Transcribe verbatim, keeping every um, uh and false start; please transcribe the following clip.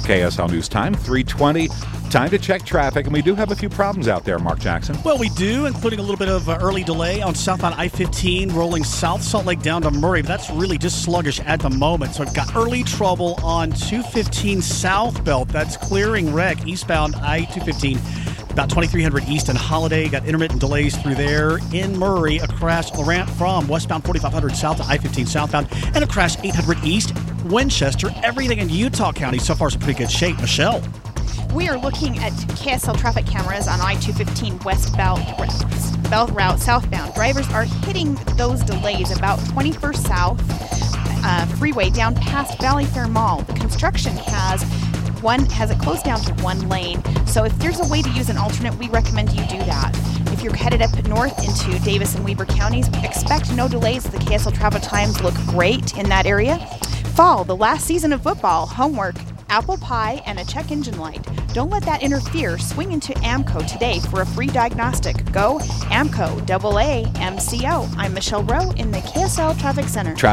K S L News Time, three twenty. Time to check traffic, and we do have a few problems out there, Mark Jackson. Well, we do, including a little bit of uh, early delay on southbound I fifteen rolling South Salt Lake down to Murray, but that's really just sluggish at the moment. So I've got early trouble on two fifteen southbound. That's clearing wreck eastbound I two fifteen. About twenty-three hundred east and Holiday. Got intermittent delays through there. In Murray, a crash on the ramp from westbound forty-five hundred south to I fifteen southbound. And a crash eight hundred east, Winchester. Everything in Utah County so far is in pretty good shape. Michelle. We are looking at K S L traffic cameras on I two fifteen westbound route, route southbound. Drivers are hitting those delays about twenty-first South uh, freeway down past Valley Fair Mall. The construction has one has it closed down to one lane. So if there's a way to use an alternate, we recommend you do that. If you're headed up north into Davis and Weber counties, expect no delays. The K S L travel times look great in that area. Fall, the last season of football, homework, apple pie, and a check engine light. Don't let that interfere. Swing into AAMCO today for a free diagnostic. Go AAMCO, double A M C O. I'm Michelle Rowe in the K S L Traffic Center.